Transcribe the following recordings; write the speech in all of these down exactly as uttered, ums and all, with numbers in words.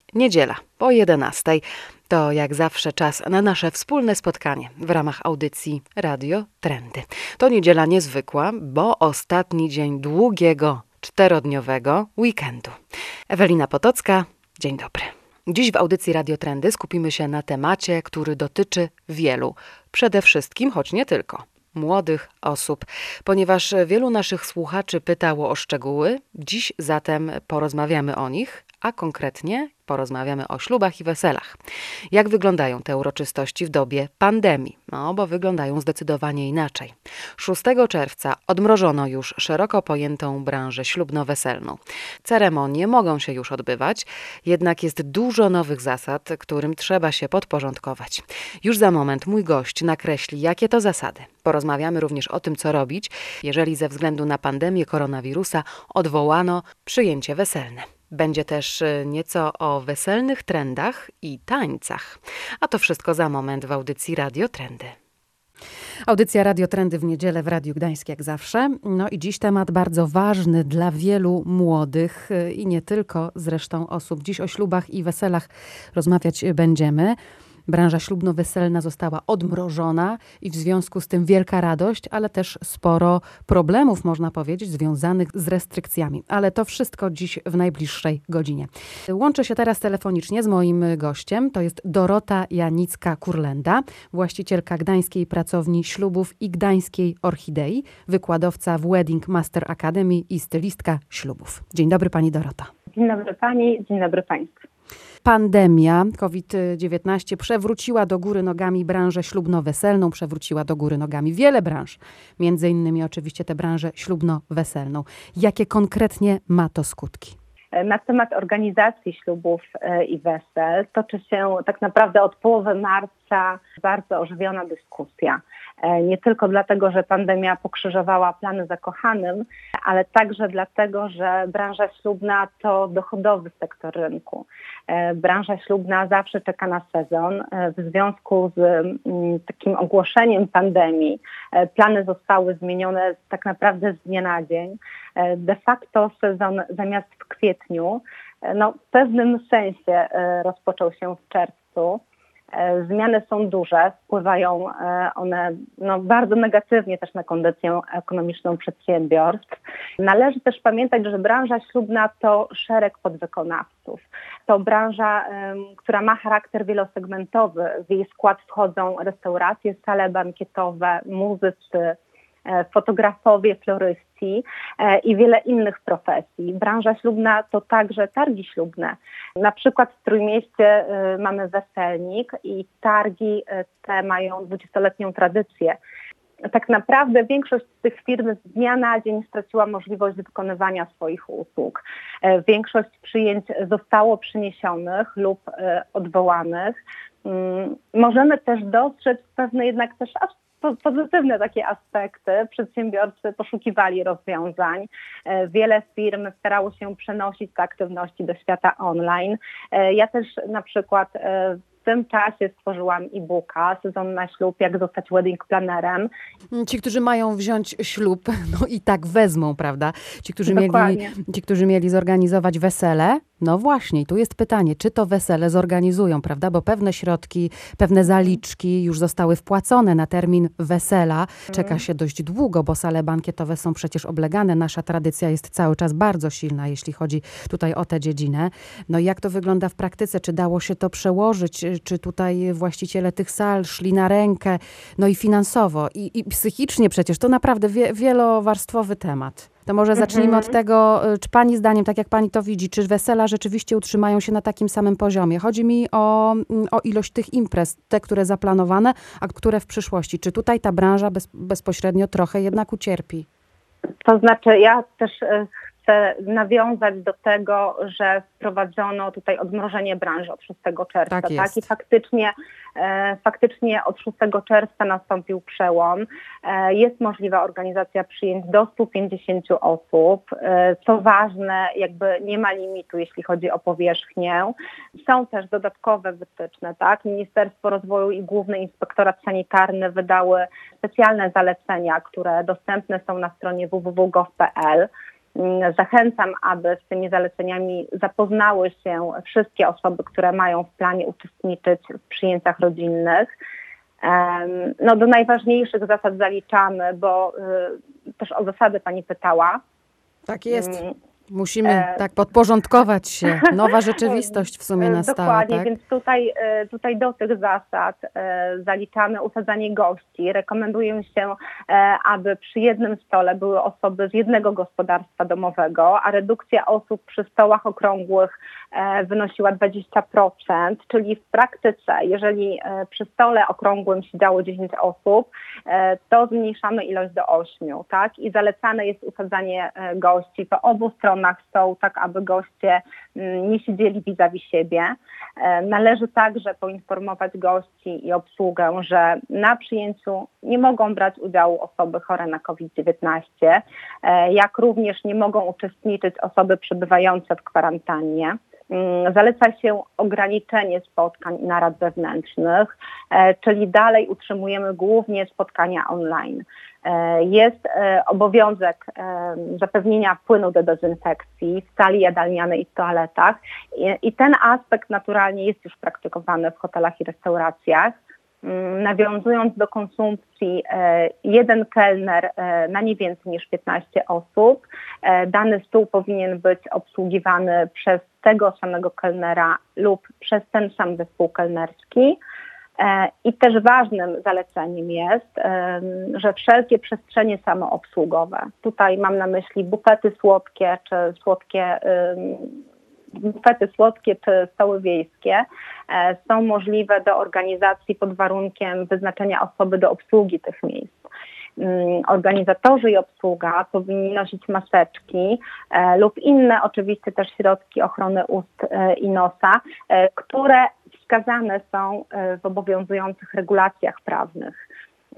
Niedziela po jedenastej. To jak zawsze czas na nasze wspólne spotkanie w ramach audycji Radio Trendy. To niedziela niezwykła, bo ostatni dzień długiego, czterodniowego weekendu. Ewelina Potocka, dzień dobry. Dziś w audycji Radio Trendy skupimy się na temacie, który dotyczy wielu. Przede wszystkim, choć nie tylko, młodych osób. Ponieważ wielu naszych słuchaczy pytało o szczegóły, dziś zatem porozmawiamy o nich, a konkretnie porozmawiamy o ślubach i weselach. Jak wyglądają te uroczystości w dobie pandemii? No, bo wyglądają zdecydowanie inaczej. szóstego czerwca odmrożono już szeroko pojętą branżę ślubno-weselną. Ceremonie mogą się już odbywać, jednak jest dużo nowych zasad, którym trzeba się podporządkować. Już za moment mój gość nakreśli, jakie to zasady. Porozmawiamy również o tym, co robić, jeżeli ze względu na pandemię koronawirusa odwołano przyjęcie weselne. Będzie też nieco o weselnych trendach i tańcach. A to wszystko za moment w audycji Radio Trendy. Audycja Radio Trendy w niedzielę w Radiu Gdańsk jak zawsze. No i dziś temat bardzo ważny dla wielu młodych i nie tylko zresztą osób. Dziś o ślubach i weselach rozmawiać będziemy. Branża ślubno-weselna została odmrożona i w związku z tym wielka radość, ale też sporo problemów, można powiedzieć, związanych z restrykcjami. Ale to wszystko dziś w najbliższej godzinie. Łączę się teraz telefonicznie z moim gościem. To jest Dorota Janicka-Kurlenda, właścicielka Gdańskiej Pracowni Ślubów i Gdańskiej Orchidei, wykładowca w Wedding Master Academy i stylistka ślubów. Dzień dobry pani Dorota. Dzień dobry pani, dzień dobry państwu. Pandemia COVID dziewiętnaście przewróciła do góry nogami branżę ślubno-weselną, przewróciła do góry nogami wiele branż, między innymi oczywiście tę branżę ślubno-weselną. Jakie konkretnie ma to skutki? Na temat organizacji ślubów i wesel toczy się tak naprawdę od połowy marca bardzo ożywiona dyskusja. Nie tylko dlatego, że pandemia pokrzyżowała plany zakochanym, ale także dlatego, że branża ślubna to dochodowy sektor rynku. Branża ślubna zawsze czeka na sezon. W związku z takim ogłoszeniem pandemii plany zostały zmienione tak naprawdę z dnia na dzień. De facto sezon zamiast w kwietniu, no w pewnym sensie rozpoczął się w czerwcu. Zmiany są duże, wpływają one no, bardzo negatywnie też na kondycję ekonomiczną przedsiębiorstw. Należy też pamiętać, że branża ślubna to szereg podwykonawców. To branża, która ma charakter wielosegmentowy. W jej skład wchodzą restauracje, sale bankietowe, muzycy, fotografowie, floryści i wiele innych profesji. Branża ślubna to także targi ślubne. Na przykład w Trójmieście mamy Weselnik i targi te mają dwudziestoletnią tradycję. Tak naprawdę większość z tych firm z dnia na dzień straciła możliwość wykonywania swoich usług. Większość przyjęć zostało przeniesionych lub odwołanych. Możemy też dostrzec pewne jednak też pozytywne takie aspekty. Przedsiębiorcy poszukiwali rozwiązań. Wiele firm starało się przenosić te aktywności do świata online. Ja też na przykład w tym czasie stworzyłam e-booka Sezon na ślub, jak zostać wedding planerem. Ci, którzy mają wziąć ślub, no i tak wezmą, prawda? Ci, którzy mieli, ci, którzy mieli zorganizować wesele, no właśnie, tu jest pytanie, czy to wesele zorganizują, prawda? Bo pewne środki, pewne zaliczki już zostały wpłacone na termin wesela. Czeka się dość długo, bo sale bankietowe są przecież oblegane. Nasza tradycja jest cały czas bardzo silna, jeśli chodzi tutaj o tę dziedzinę. No i jak to wygląda w praktyce? Czy dało się to przełożyć? Czy tutaj właściciele tych sal szli na rękę? No i finansowo, i, i psychicznie przecież. To naprawdę wie, wielowarstwowy temat. To może zacznijmy mhm. od tego, czy pani zdaniem, tak jak pani to widzi, czy wesela rzeczywiście utrzymają się na takim samym poziomie? Chodzi mi o, o ilość tych imprez, te, które zaplanowane, a które w przyszłości. Czy tutaj ta branża bez, bezpośrednio trochę jednak ucierpi? To znaczy, ja też chcę nawiązać do tego, że wprowadzono tutaj odmrożenie branży od szóstego czerwca. Tak, tak? I faktycznie, e, faktycznie od szóstego czerwca nastąpił przełom. E, jest możliwa organizacja przyjęć do stu pięćdziesięciu osób. E, co ważne, jakby nie ma limitu, jeśli chodzi o powierzchnię. Są też dodatkowe wytyczne. Tak? Ministerstwo Rozwoju i Główny Inspektorat Sanitarny wydały specjalne zalecenia, które dostępne są na stronie w w w kropka gov kropka p l. Zachęcam, aby z tymi zaleceniami zapoznały się wszystkie osoby, które mają w planie uczestniczyć w przyjęciach rodzinnych. No, do najważniejszych zasad zaliczamy, bo też o zasady pani pytała. Tak jest. Musimy e... tak podporządkować się. Nowa rzeczywistość w sumie nastała. Dokładnie, tak? Więc tutaj, tutaj do tych zasad zaliczamy usadzanie gości. Rekomenduję się, aby przy jednym stole były osoby z jednego gospodarstwa domowego, a redukcja osób przy stołach okrągłych wynosiła dwadzieścia procent, czyli w praktyce, jeżeli przy stole okrągłym siedziało dziesięć osób, to zmniejszamy ilość do ośmiu, tak? I zalecane jest usadzanie gości po obu stronach stołu, tak aby goście nie siedzieli vis-a-vis siebie. Należy także poinformować gości i obsługę, że na przyjęciu nie mogą brać udziału osoby chore na COVID dziewiętnaście, jak również nie mogą uczestniczyć osoby przebywające w kwarantannie. Zaleca się ograniczenie spotkań i narad zewnętrznych, czyli dalej utrzymujemy głównie spotkania online. Jest obowiązek zapewnienia płynu do dezynfekcji w sali jadalnianej i w toaletach i ten aspekt naturalnie jest już praktykowany w hotelach i restauracjach. Nawiązując do konsumpcji, jeden kelner na nie więcej niż piętnaście osób. Dany stół powinien być obsługiwany przez tego samego kelnera lub przez ten sam zespół kelnerski. I też ważnym zaleceniem jest, że wszelkie przestrzenie samoobsługowe, tutaj mam na myśli bufety słodkie czy słodkie bufety słodkie czy stoły wiejskie są możliwe do organizacji pod warunkiem wyznaczenia osoby do obsługi tych miejsc. Organizatorzy i obsługa powinni nosić maseczki lub inne oczywiście też środki ochrony ust i nosa, które wskazane są w obowiązujących regulacjach prawnych.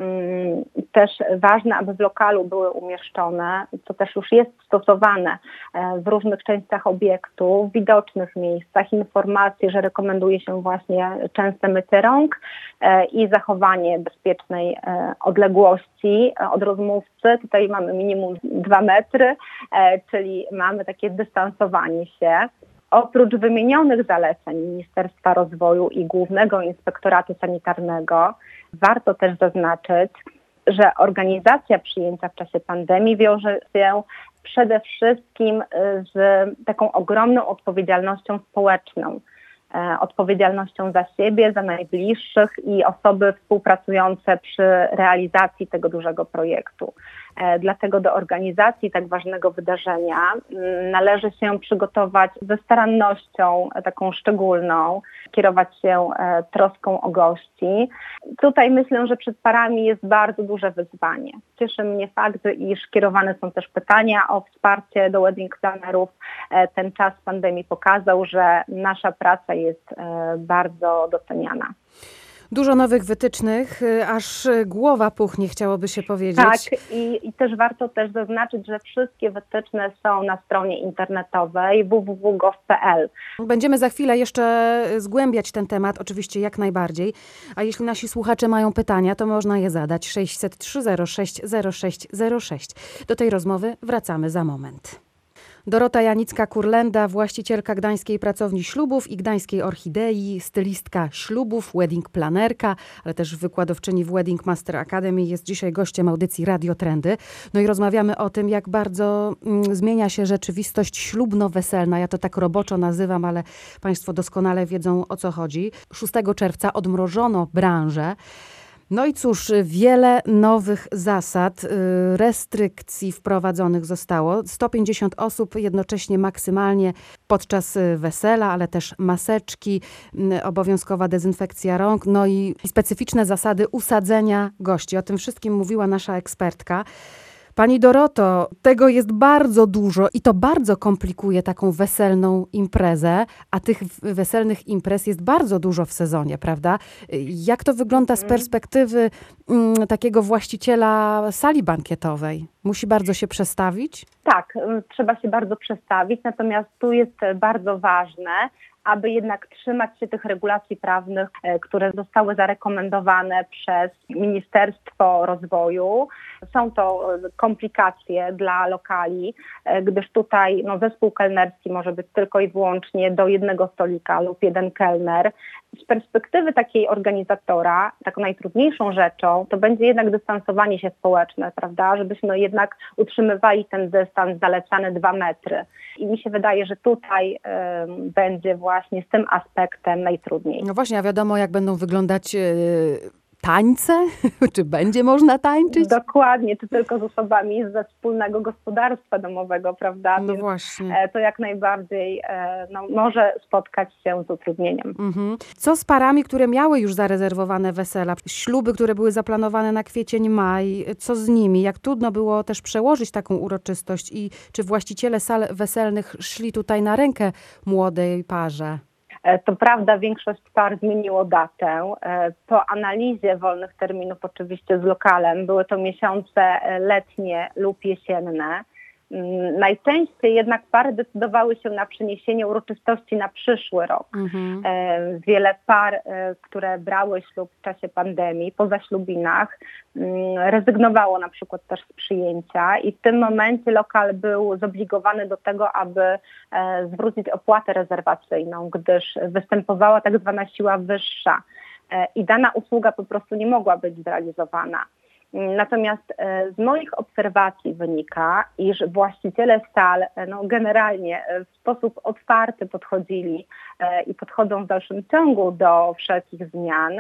Też ważne, aby w lokalu były umieszczone, co też już jest stosowane w różnych częściach obiektu, w widocznych miejscach, informacje, że rekomenduje się właśnie częste mycie rąk i zachowanie bezpiecznej odległości od rozmówcy. Tutaj mamy minimum dwa metry, czyli mamy takie dystansowanie się. Oprócz wymienionych zaleceń Ministerstwa Rozwoju i Głównego Inspektoratu Sanitarnego warto też zaznaczyć, że organizacja przyjęcia w czasie pandemii wiąże się przede wszystkim z taką ogromną odpowiedzialnością społeczną. Odpowiedzialnością za siebie, za najbliższych i osoby współpracujące przy realizacji tego dużego projektu. Dlatego do organizacji tak ważnego wydarzenia należy się przygotować ze starannością taką szczególną, kierować się troską o gości. Tutaj myślę, że przed parami jest bardzo duże wyzwanie. Cieszy mnie fakt, iż kierowane są też pytania o wsparcie do wedding planerów. Ten czas pandemii pokazał, że nasza praca jest bardzo doceniana. Dużo nowych wytycznych, aż głowa puchnie, chciałoby się powiedzieć. Tak, i, i też warto też zaznaczyć, że wszystkie wytyczne są na stronie internetowej w w w kropka gov kropka p l. Będziemy za chwilę jeszcze zgłębiać ten temat, oczywiście jak najbardziej. A jeśli nasi słuchacze mają pytania, to można je zadać sześćset trzy zero sześć zero sześć zero sześć. Do tej rozmowy wracamy za moment. Dorota Janicka-Kurlenda, właścicielka Gdańskiej Pracowni Ślubów i Gdańskiej Orchidei, stylistka ślubów, wedding planerka, ale też wykładowczyni w Wedding Master Academy, jest dzisiaj gościem audycji Radio Trendy. No i rozmawiamy o tym, jak bardzo mm, zmienia się rzeczywistość ślubno-weselna. Ja to tak roboczo nazywam, ale Państwo doskonale wiedzą, o co chodzi. szóstego czerwca odmrożono branżę. No i cóż, wiele nowych zasad, restrykcji wprowadzonych zostało. sto pięćdziesiąt osób jednocześnie maksymalnie podczas wesela, ale też maseczki, obowiązkowa dezynfekcja rąk, no i specyficzne zasady usadzenia gości. O tym wszystkim mówiła nasza ekspertka. Pani Doroto, tego jest bardzo dużo i to bardzo komplikuje taką weselną imprezę, a tych weselnych imprez jest bardzo dużo w sezonie, prawda? Jak to wygląda z perspektywy mm, takiego właściciela sali bankietowej? Musi bardzo się przestawić? Tak, trzeba się bardzo przestawić, natomiast tu jest bardzo ważne, aby jednak trzymać się tych regulacji prawnych, które zostały zarekomendowane przez Ministerstwo Rozwoju Są to komplikacje dla lokali, gdyż tutaj no, zespół kelnerski może być tylko i wyłącznie do jednego stolika lub jeden kelner. Z perspektywy takiej organizatora, taką najtrudniejszą rzeczą, to będzie jednak dystansowanie się społeczne, prawda, żebyśmy jednak utrzymywali ten dystans zalecany dwa metry. I mi się wydaje, że tutaj y, będzie właśnie z tym aspektem najtrudniej. No właśnie, a wiadomo, jak będą wyglądać y, tańce? Czy będzie można tańczyć? Dokładnie, czy tylko z osobami ze wspólnego gospodarstwa domowego, prawda? No Więc właśnie. to jak najbardziej no, może spotkać się z utrudnieniem. Mhm. Co z parami, które miały już zarezerwowane wesela? Śluby, które były zaplanowane na kwiecień, maj. Co z nimi? Jak trudno było też przełożyć taką uroczystość? I czy właściciele sal weselnych szli tutaj na rękę młodej parze? To prawda, większość par zmieniło datę. Po analizie wolnych terminów oczywiście z lokalem, były to miesiące letnie lub jesienne. Najczęściej jednak pary decydowały się na przeniesienie uroczystości na przyszły rok. Mhm. Wiele par, które brały ślub w czasie pandemii, po zaślubinach, rezygnowało na przykład też z przyjęcia i w tym momencie lokal był zobligowany do tego, aby zwrócić opłatę rezerwacyjną, gdyż występowała tak zwana siła wyższa i dana usługa po prostu nie mogła być zrealizowana. Natomiast z moich obserwacji wynika, iż właściciele sal no, generalnie w sposób otwarty podchodzili i podchodzą w dalszym ciągu do wszelkich zmian.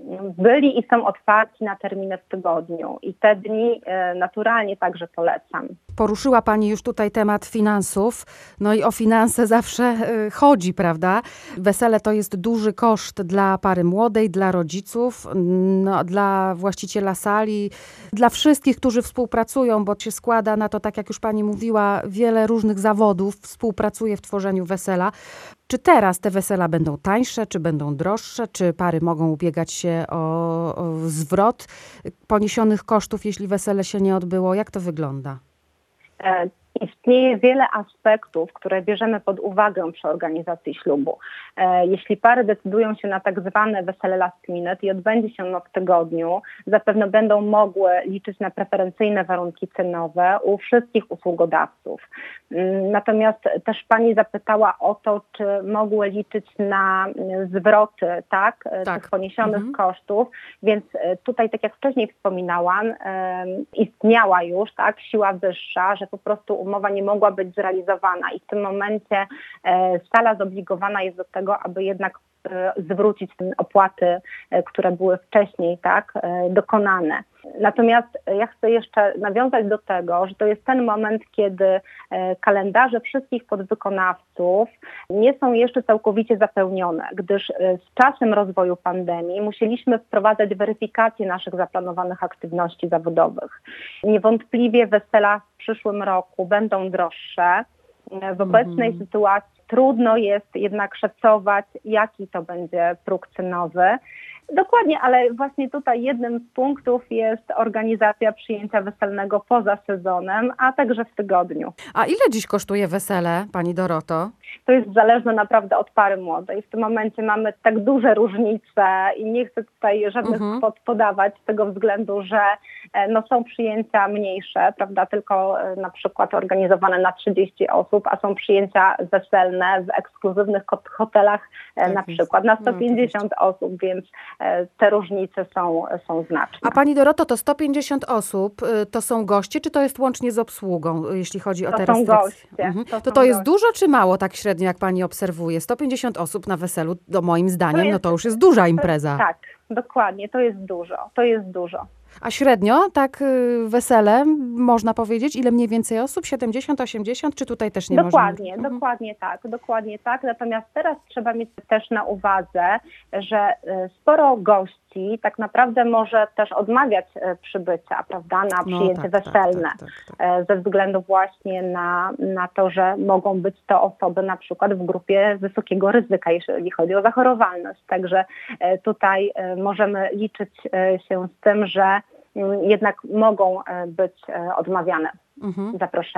Byli i są otwarci na terminy w tygodniu i te dni naturalnie także polecam. Poruszyła Pani już tutaj temat finansów, no i o finanse zawsze chodzi, prawda? Wesele to jest duży koszt dla pary młodej, dla rodziców, no, dla właściciela sali, dla wszystkich, którzy współpracują, bo się składa na to, tak jak już Pani mówiła, wiele różnych zawodów współpracuje w tworzeniu wesela. Czy teraz te wesela będą tańsze, czy będą droższe? Czy pary mogą ubiegać się o, o zwrot poniesionych kosztów, jeśli wesele się nie odbyło? Jak to wygląda? Istnieje wiele aspektów, które bierzemy pod uwagę przy organizacji ślubu. Jeśli pary decydują się na tak zwane wesele last minute i odbędzie się ono w tygodniu, zapewne będą mogły liczyć na preferencyjne warunki cenowe u wszystkich usługodawców. Natomiast też Pani zapytała o to, czy mogły liczyć na zwroty, tak, tak. tych poniesionych mhm. kosztów, więc tutaj, tak jak wcześniej wspominałam, istniała już tak, siła wyższa, że po prostu umowa nie mogła być zrealizowana i w tym momencie e, sala zobligowana jest do tego, aby jednak e, zwrócić opłaty, e, które były wcześniej tak, e, dokonane. Natomiast ja chcę jeszcze nawiązać do tego, że to jest ten moment, kiedy e, kalendarze wszystkich podwykonawców nie są jeszcze całkowicie zapełnione, gdyż e, z czasem rozwoju pandemii musieliśmy wprowadzać weryfikację naszych zaplanowanych aktywności zawodowych. Niewątpliwie wesela w przyszłym roku będą droższe. W obecnej mhm. sytuacji trudno jest jednak szacować, jaki to będzie próg cenowy. Dokładnie, ale właśnie tutaj jednym z punktów jest organizacja przyjęcia weselnego poza sezonem, a także w tygodniu. A ile dziś kosztuje wesele, Pani Doroto? To jest zależne naprawdę od pary młodej. W tym momencie mamy tak duże różnice i nie chcę tutaj żadnych uh-huh. kwot podawać z tego względu, że no, są przyjęcia mniejsze, prawda, tylko na przykład organizowane na trzydzieści osób, a są przyjęcia weselne w ekskluzywnych hotelach tak na przykład na sto pięćdziesiąt no, osób, więc te różnice są, są znaczne. A Pani Doroto, to sto pięćdziesiąt osób to są goście, czy to jest łącznie z obsługą, jeśli chodzi o to te są restrykcje? Goście. Mhm. To to, są to jest goście. dużo czy mało tak średnio, jak Pani obserwuje? sto pięćdziesiąt osób na weselu, to moim zdaniem, to jest, no to już jest duża impreza. Tak, dokładnie, to jest dużo, to jest dużo. A średnio tak wesele, można powiedzieć, ile mniej więcej osób? siedemdziesiąt, osiemdziesiąt, czy tutaj też nie dokładnie, można? Dokładnie tak, dokładnie tak. Natomiast teraz trzeba mieć też na uwadze, że sporo gości tak naprawdę może też odmawiać przybycia, prawda, na przyjęcie no, tak, weselne. Tak, tak, tak, tak. Ze względu właśnie na, na to, że mogą być to osoby na przykład w grupie wysokiego ryzyka, jeżeli chodzi o zachorowalność. Także tutaj możemy liczyć się z tym, że jednak mogą być odmawiane mhm. zaproszenia.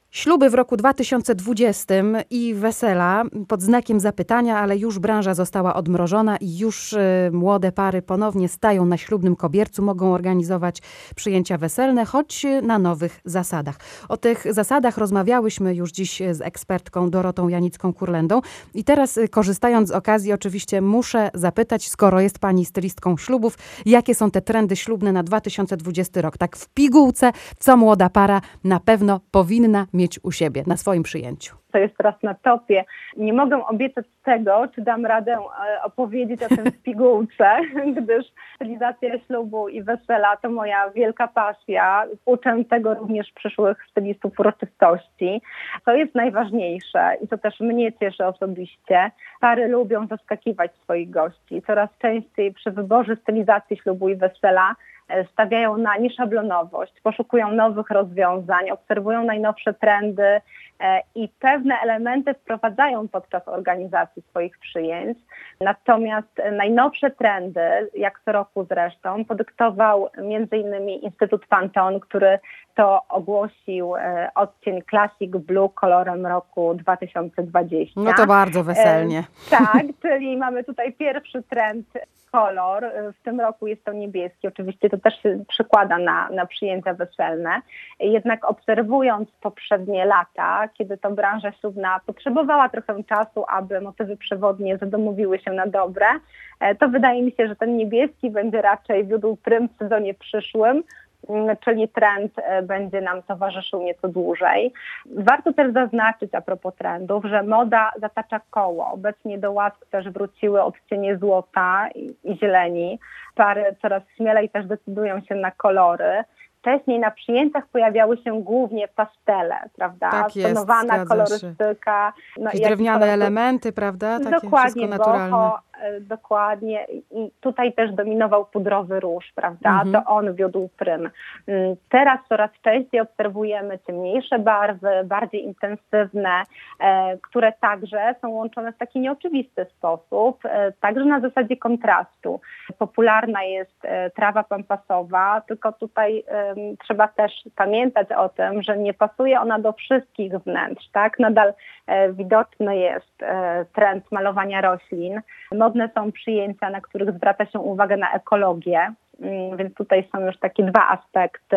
Śluby w roku dwa tysiące dwudziestym i wesela pod znakiem zapytania, ale już branża została odmrożona i już y, młode pary ponownie stają na ślubnym kobiercu, mogą organizować przyjęcia weselne, choć na nowych zasadach. O tych zasadach rozmawiałyśmy już dziś z ekspertką Dorotą Janicką-Kurlendą i teraz y, korzystając z okazji oczywiście muszę zapytać, skoro jest pani stylistką ślubów, jakie są te trendy ślubne na dwa tysiące dwudziesty rok? Tak w pigułce, co młoda para na pewno powinna mieć u siebie na swoim przyjęciu. To jest teraz na topie. Nie mogę obiecać tego, czy dam radę opowiedzieć o tym w pigułce, gdyż stylizacja ślubu i wesela to moja wielka pasja. Uczę tego również przyszłych stylistów uroczystości. To jest najważniejsze i to też mnie cieszy osobiście. Pary lubią zaskakiwać swoich gości. Coraz częściej przy wyborze stylizacji ślubu i wesela stawiają na nieszablonowość, poszukują nowych rozwiązań, obserwują najnowsze trendy i pewne elementy wprowadzają podczas organizacji swoich przyjęć. Natomiast najnowsze trendy, jak co roku zresztą, podyktował między innymi Instytut Pantone, który to ogłosił odcień Classic Blue kolorem roku dwa tysiące dwudziestego. No to bardzo weselnie. E, tak, czyli mamy tutaj pierwszy trend, kolor. W tym roku jest to niebieski. Oczywiście to też się przykłada na, na przyjęcia weselne. Jednak obserwując poprzednie lata, kiedy to branża ślubna potrzebowała trochę czasu, aby motywy przewodnie zadomowiły się na dobre, to wydaje mi się, że ten niebieski będzie raczej wiódł prym w sezonie przyszłym, czyli trend będzie nam towarzyszył nieco dłużej. Warto też zaznaczyć a propos trendów, że moda zatacza koło. Obecnie do łask też wróciły odcienie złota i, i zieleni. Pary coraz śmielej też decydują się na kolory. Wcześniej na przyjęciach pojawiały się głównie pastele, prawda? Tak jest, Stonowana kolorystyka. No, i drewniane kolor... elementy, prawda? Takie dokładnie, naturalne. Boho, dokładnie. I tutaj też dominował pudrowy róż, prawda? Mhm. To on wiódł prym. Teraz coraz częściej obserwujemy ciemniejsze barwy, bardziej intensywne, e, które także są łączone w taki nieoczywisty sposób, e, także na zasadzie kontrastu. Popularna jest e, trawa pampasowa, tylko tutaj e, trzeba też pamiętać o tym, że nie pasuje ona do wszystkich wnętrz, tak? Nadal e, widoczny jest e, trend malowania roślin. Modne są przyjęcia, na których zwraca się uwagę na ekologię, więc tutaj są już takie dwa aspekty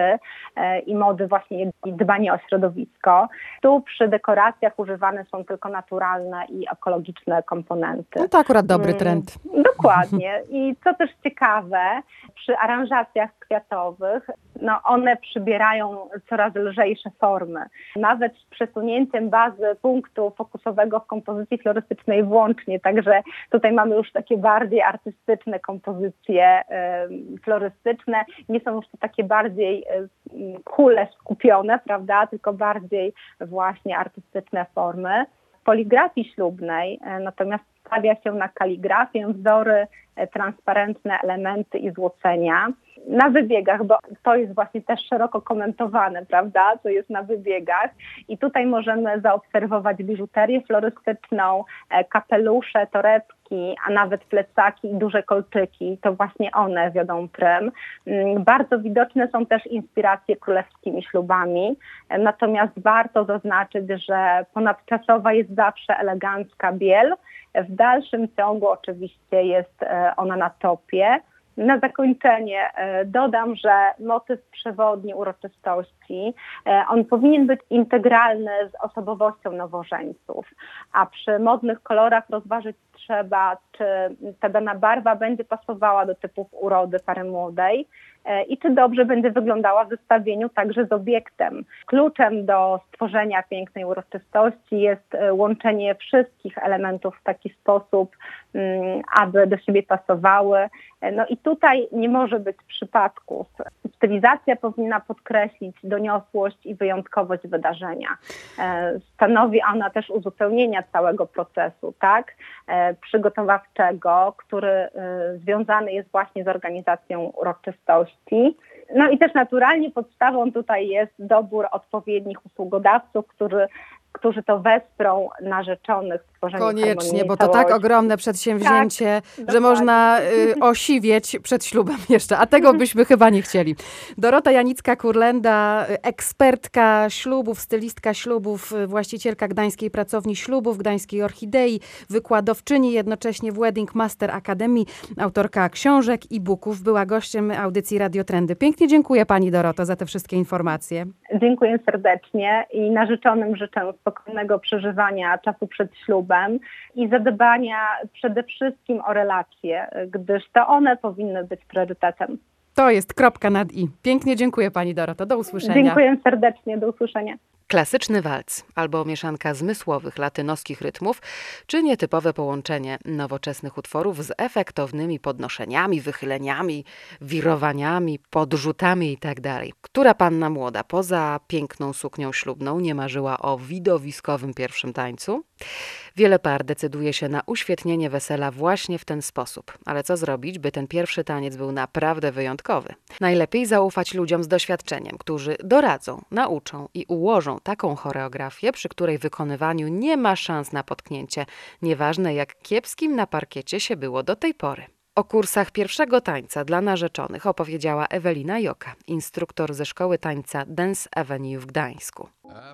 i mody właśnie i dbanie o środowisko. Tu przy dekoracjach używane są tylko naturalne i ekologiczne komponenty. No to akurat dobry trend. Dokładnie. I co też ciekawe, przy aranżacjach kwiatowych, no one przybierają coraz lżejsze formy. Nawet z przesunięciem bazy punktu fokusowego w kompozycji florystycznej włącznie, także tutaj mamy już takie bardziej artystyczne kompozycje y, florystyczne. Nie są już to takie bardziej y, kule skupione, prawda, tylko bardziej właśnie artystyczne formy. W poligrafii ślubnej y, natomiast stawia się na kaligrafię, wzory, y, transparentne elementy i złocenia. Na wybiegach, bo to jest właśnie też szeroko komentowane, prawda, co jest na wybiegach i tutaj możemy zaobserwować biżuterię florystyczną, kapelusze, torebki, a nawet plecaki i duże kolczyki, to właśnie one wiodą prym. Bardzo widoczne są też inspiracje królewskimi ślubami, natomiast warto zaznaczyć, że ponadczasowa jest zawsze elegancka biel, w dalszym ciągu oczywiście jest ona na topie. Na zakończenie dodam, że motyw przewodni uroczystości, on powinien być integralny z osobowością nowożeńców, a przy modnych kolorach rozważyć trzeba, czy ta dana barwa będzie pasowała do typów urody pary młodej i czy dobrze będzie wyglądała w zestawieniu także z obiektem. Kluczem do stworzenia pięknej uroczystości jest łączenie wszystkich elementów w taki sposób, aby do siebie pasowały. No i tutaj nie może być przypadków. Stylizacja powinna podkreślić doniosłość i wyjątkowość wydarzenia. Stanowi ona też uzupełnienia całego procesu, tak, przygotowawczego, który związany jest właśnie z organizacją uroczystości. No i też naturalnie podstawą tutaj jest dobór odpowiednich usługodawców, którzy, którzy to wesprą narzeczonych w stworzenie Koniecznie, bo to całości. tak ogromne przedsięwzięcie, Tak, że można y, osiwieć przed ślubem jeszcze, a tego byśmy chyba nie chcieli. Dorota Janicka-Kurlenda, ekspertka ślubów, stylistka ślubów, właścicielka Gdańskiej Pracowni Ślubów, Gdańskiej Orchidei, wykładowczyni jednocześnie w Wedding Master Academy, autorka książek, e-booków, była gościem audycji Radio Trendy. Pięknie dziękuję pani Doroto za te wszystkie informacje. Dziękuję serdecznie i narzeczonym życzę spokojnego przeżywania czasu przed ślubem i zadbania przede wszystkim o relacje, gdyż to one powinny być priorytetem. To jest kropka nad i. Pięknie dziękuję pani Doroto. Do usłyszenia. Dziękuję serdecznie. Do usłyszenia. Klasyczny walc albo mieszanka zmysłowych latynoskich rytmów, czy nietypowe połączenie nowoczesnych utworów z efektownymi podnoszeniami, wychyleniami, wirowaniami, podrzutami itd. Która panna młoda poza piękną suknią ślubną nie marzyła o widowiskowym pierwszym tańcu? Wiele par decyduje się na uświetnienie wesela właśnie w ten sposób. Ale co zrobić, by ten pierwszy taniec był naprawdę wyjątkowy? Najlepiej zaufać ludziom z doświadczeniem, którzy doradzą, nauczą i ułożą taką choreografię, przy której wykonywaniu nie ma szans na potknięcie, nieważne jak kiepskim na parkiecie się było do tej pory. O kursach pierwszego tańca dla narzeczonych opowiedziała Ewelina Joka, instruktor ze szkoły tańca Dance Avenue w Gdańsku.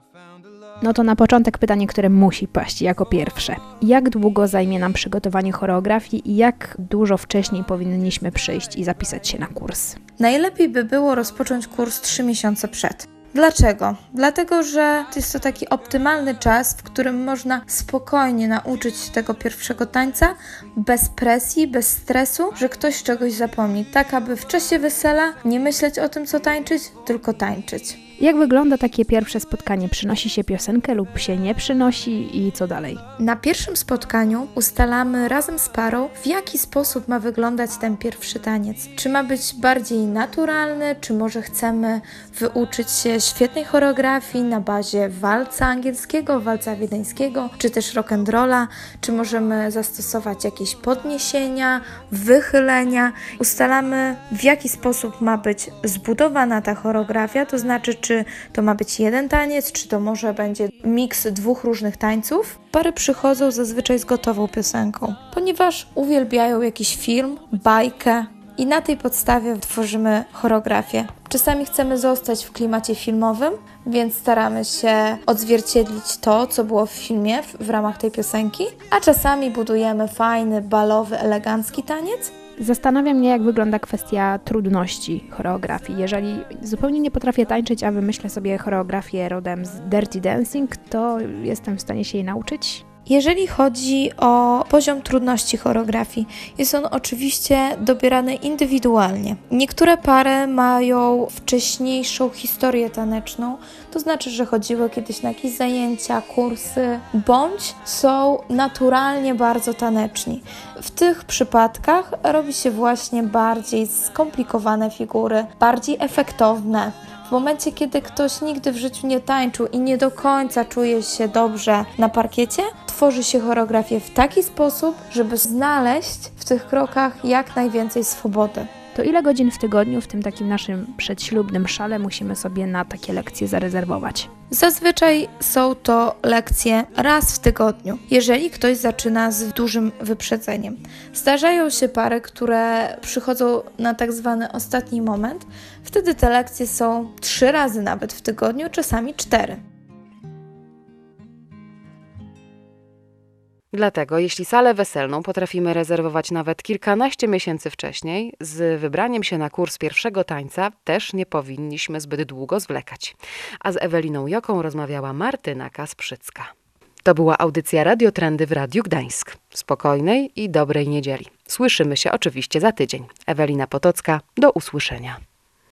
No to na początek pytanie, które musi paść jako pierwsze. Jak długo zajmie nam przygotowanie choreografii i jak dużo wcześniej powinniśmy przyjść i zapisać się na kurs? Najlepiej by było rozpocząć kurs trzy miesiące przed. Dlaczego? Dlatego, że jest to taki optymalny czas, w którym można spokojnie nauczyć się tego pierwszego tańca, bez presji, bez stresu, że ktoś czegoś zapomni, tak aby w czasie wesela nie myśleć o tym, co tańczyć, tylko tańczyć. Jak wygląda takie pierwsze spotkanie? Przynosi się piosenkę lub się nie przynosi i co dalej? Na pierwszym spotkaniu ustalamy razem z parą, w jaki sposób ma wyglądać ten pierwszy taniec. Czy ma być bardziej naturalny, czy może chcemy wyuczyć się świetnej choreografii na bazie walca angielskiego, walca wiedeńskiego, czy też rock'n'rolla, czy możemy zastosować jakieś podniesienia, wychylenia. Ustalamy, w jaki sposób ma być zbudowana ta choreografia, to znaczy, czy to ma być jeden taniec, czy to może będzie miks dwóch różnych tańców. Pary przychodzą zazwyczaj z gotową piosenką, ponieważ uwielbiają jakiś film, bajkę i na tej podstawie tworzymy choreografię. Czasami chcemy zostać w klimacie filmowym, więc staramy się odzwierciedlić to, co było w filmie w, w ramach tej piosenki, a czasami budujemy fajny, balowy, elegancki taniec. Zastanawia mnie, jak wygląda kwestia trudności choreografii. Jeżeli zupełnie nie potrafię tańczyć, a wymyślę sobie choreografię rodem z Dirty Dancing, to jestem w stanie się jej nauczyć? Jeżeli chodzi o poziom trudności choreografii, jest on oczywiście dobierany indywidualnie. Niektóre pary mają wcześniejszą historię taneczną, to znaczy, że chodziły kiedyś na jakieś zajęcia, kursy, bądź są naturalnie bardzo taneczni. W tych przypadkach robi się właśnie bardziej skomplikowane figury, bardziej efektowne. W momencie, kiedy ktoś nigdy w życiu nie tańczył i nie do końca czuje się dobrze na parkiecie, tworzy się choreografię w taki sposób, żeby znaleźć w tych krokach jak najwięcej swobody. To ile godzin w tygodniu w tym takim naszym przedślubnym szale musimy sobie na takie lekcje zarezerwować? Zazwyczaj są to lekcje raz w tygodniu, jeżeli ktoś zaczyna z dużym wyprzedzeniem. Zdarzają się pary, które przychodzą na tak zwany ostatni moment. Wtedy te lekcje są trzy razy nawet w tygodniu, czasami cztery. Dlatego, jeśli salę weselną potrafimy rezerwować nawet kilkanaście miesięcy wcześniej, z wybraniem się na kurs pierwszego tańca też nie powinniśmy zbyt długo zwlekać. A z Eweliną Joką rozmawiała Martyna Kasprzycka. To była audycja Radio Trendy w Radiu Gdańsk. Spokojnej i dobrej niedzieli. Słyszymy się oczywiście za tydzień. Ewelina Potocka, do usłyszenia.